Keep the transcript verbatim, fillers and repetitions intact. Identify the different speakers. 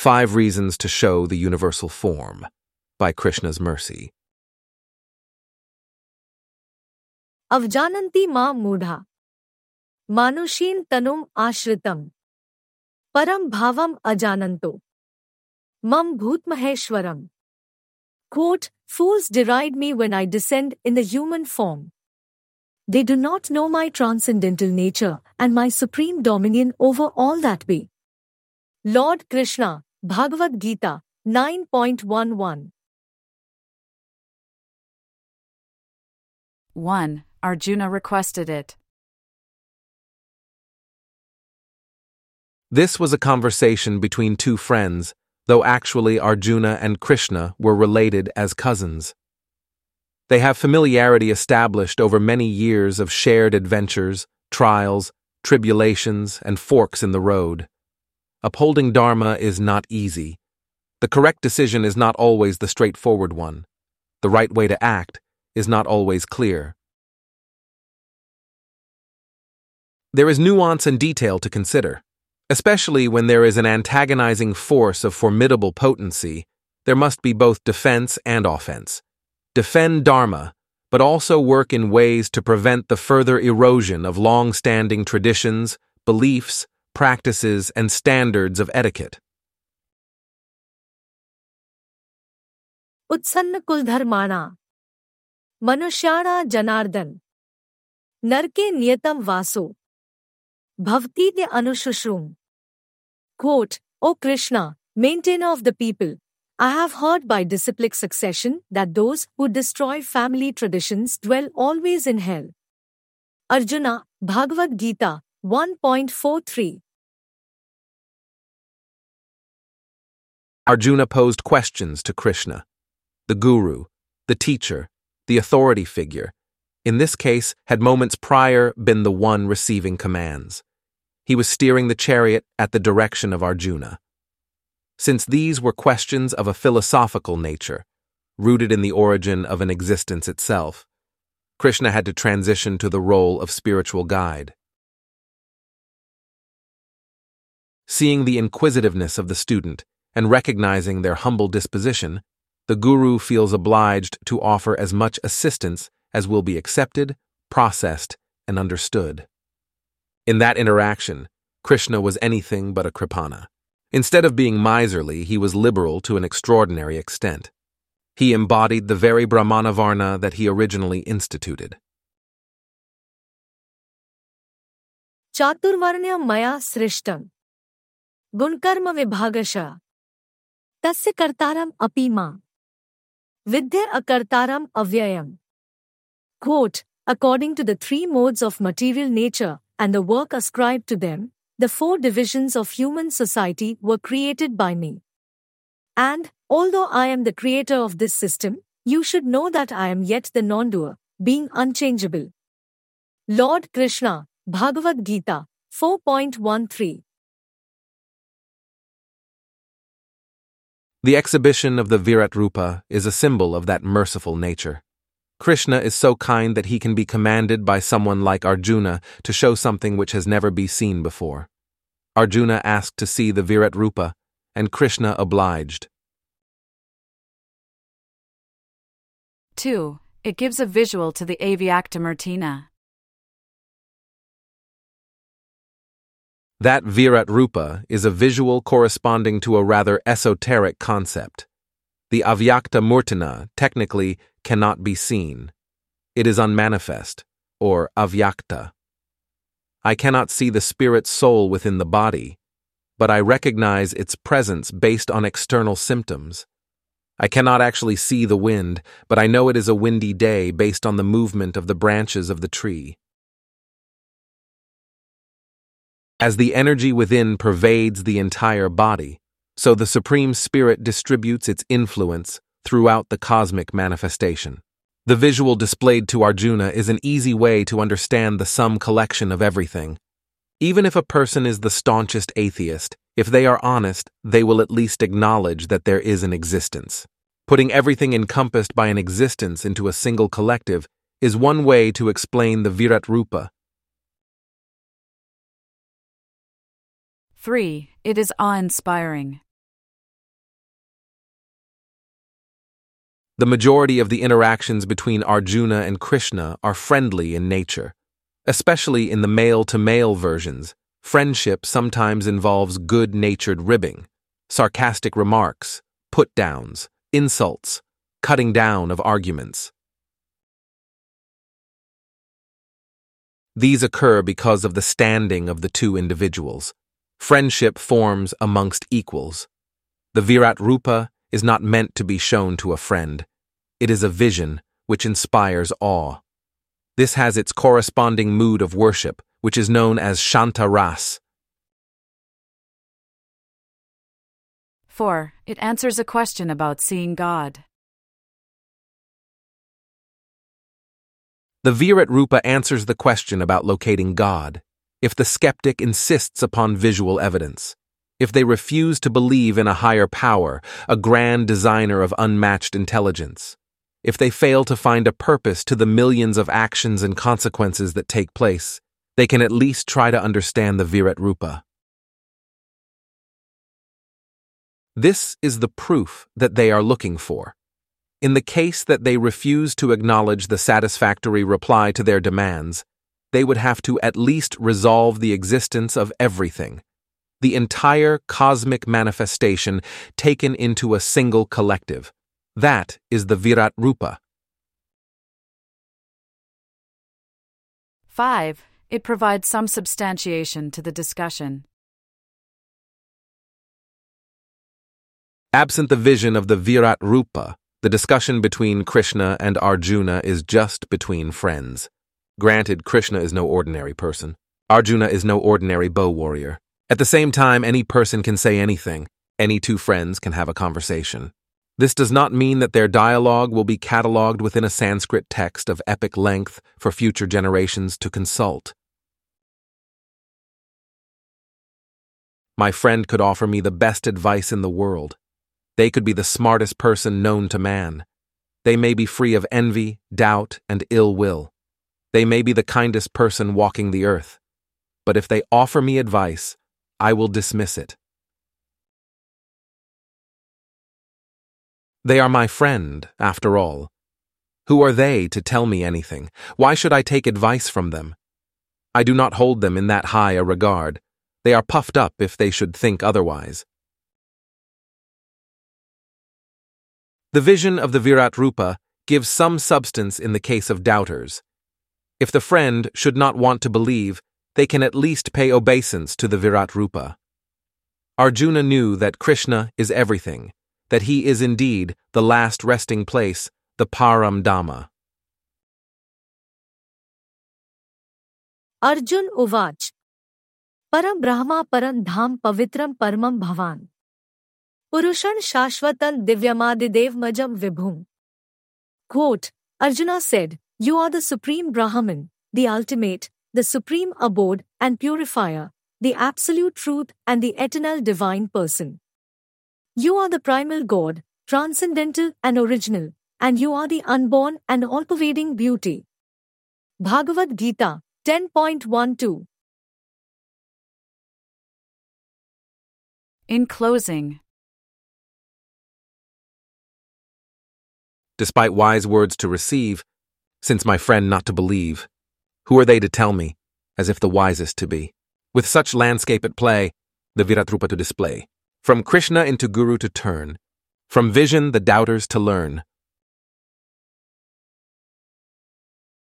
Speaker 1: Five Reasons to Show the Universal Form by Krishna's Mercy.
Speaker 2: Avjananti ma mudha. Manushin tanum ashritam. Param bhavam ajananto. Mam bhutmaheshwaram. Quote, Fools deride me when I descend in the human form. They do not know my transcendental nature and my supreme dominion over all that be. Lord Krishna, Bhagavad Gita, nine point eleven.
Speaker 3: one. Arjuna requested it.
Speaker 1: This was a conversation between two friends, though actually Arjuna and Krishna were related as cousins. They have familiarity established over many years of shared adventures, trials, tribulations, and forks in the road. Upholding Dharma is not easy. The correct decision is not always the straightforward one. The right way to act is not always clear. There is nuance and detail to consider. Especially when there is an antagonizing force of formidable potency, there must be both defense and offense. Defend Dharma, but also work in ways to prevent the further erosion of long-standing traditions, beliefs, practices, and standards of etiquette.
Speaker 2: Utsanna kuldharmana. Manushana janardan. Narke niyatam vaso. Bhavti de anushushrum. Quote, O Krishna, maintainer of the people, I have heard by disciplic succession that those who destroy family traditions dwell always in hell. Arjuna, Bhagavad Gita, one point forty-three.
Speaker 1: Arjuna posed questions to Krishna. The guru, the teacher, the authority figure, in this case had moments prior been the one receiving commands. He was steering the chariot at the direction of Arjuna. Since these were questions of a philosophical nature, rooted in the origin of an existence itself, Krishna had to transition to the role of spiritual guide. Seeing the inquisitiveness of the student and recognizing their humble disposition, the guru feels obliged to offer as much assistance as will be accepted, processed, and understood. In that interaction, Krishna was anything but a Kripana. Instead of being miserly, he was liberal to an extraordinary extent. He embodied the very Brahmanavarna that he originally instituted.
Speaker 2: Chaturvarnya maya srishtam. Gunkarma vibhagasha. Tasya kartaram apima. Vidya akartaram avyayam. Quote, According to the three modes of material nature and the work ascribed to them, the four divisions of human society were created by me. And, although I am the creator of this system, you should know that I am yet the non-doer, being unchangeable. Lord Krishna, Bhagavad Gita, four point thirteen.
Speaker 1: The exhibition of the Virat Rupa is a symbol of that merciful nature. Krishna is so kind that he can be commanded by someone like Arjuna to show something which has never been seen before. Arjuna asked to see the Virat Rupa, and Krishna obliged.
Speaker 3: two. It gives a visual to the Avyakta Murtina.
Speaker 1: That Virat Rupa is a visual corresponding to a rather esoteric concept. The Avyakta Murtina, technically, cannot be seen. It is unmanifest, or avyakta. I cannot see the spirit soul within the body, but I recognize its presence based on external symptoms. I cannot actually see the wind, but I know it is a windy day based on the movement of the branches of the tree. As the energy within pervades the entire body, so the Supreme Spirit distributes its influence throughout the cosmic manifestation. The visual displayed to Arjuna is an easy way to understand the sum collection of everything. Even if a person is the staunchest atheist, if they are honest, they will at least acknowledge that there is an existence. Putting everything encompassed by an existence into a single collective is one way to explain the Virat Rupa.
Speaker 3: three. It is awe-inspiring.
Speaker 1: The majority of the interactions between Arjuna and Krishna are friendly in nature. Especially in the male-to-male versions, friendship sometimes involves good-natured ribbing, sarcastic remarks, put-downs, insults, cutting down of arguments. These occur because of the standing of the two individuals. Friendship forms amongst equals. The Virat Rupa is not meant to be shown to a friend. It is a vision which inspires awe. This has its corresponding mood of worship, which is known as Shanta Ras.
Speaker 3: four. It answers a question about seeing God.
Speaker 1: The Virat Rupa answers the question about locating God. If the skeptic insists upon visual evidence, if they refuse to believe in a higher power, a grand designer of unmatched intelligence, if they fail to find a purpose to the millions of actions and consequences that take place, they can at least try to understand the Virat Rupa. This is the proof that they are looking for. In the case that they refuse to acknowledge the satisfactory reply to their demands, they would have to at least resolve the existence of everything, the entire cosmic manifestation taken into a single collective. That is the Virat Rupa.
Speaker 3: five. It provides some substantiation to the discussion.
Speaker 1: Absent the vision of the Virat Rupa, the discussion between Krishna and Arjuna is just between friends. Granted, Krishna is no ordinary person. Arjuna is no ordinary bow warrior. At the same time, any person can say anything. Any two friends can have a conversation. This does not mean that their dialogue will be catalogued within a Sanskrit text of epic length for future generations to consult. My friend could offer me the best advice in the world. They could be the smartest person known to man. They may be free of envy, doubt, and ill will. They may be the kindest person walking the earth. But if they offer me advice, I will dismiss it. They are my friend, after all. Who are they to tell me anything? Why should I take advice from them? I do not hold them in that high a regard. They are puffed up if they should think otherwise. The vision of the Virat Rupa gives some substance in the case of doubters. If the friend should not want to believe, they can at least pay obeisance to the Virat Rupa. Arjuna knew that Krishna is everything, that he is indeed the last resting place, the Param Dhamma.
Speaker 2: Arjun Uvach Param Brahma Param Dham Pavitram Paramam Bhavan Purushan Shashvatan Divyamadidev Majam Vibhum. Quote, Arjuna said, You are the supreme Brahman, the ultimate, the supreme abode and purifier, the absolute truth and the eternal divine person. You are the primal God, transcendental and original, and you are the unborn and all-pervading beauty. Bhagavad Gita ten point twelve.
Speaker 3: In closing,
Speaker 1: Despite wise words to receive, since my friend not to believe, who are they to tell me, as if the wisest to be? With such landscape at play, the Virat Rupa to display. From Krishna into Guru to turn, from vision the doubters to learn,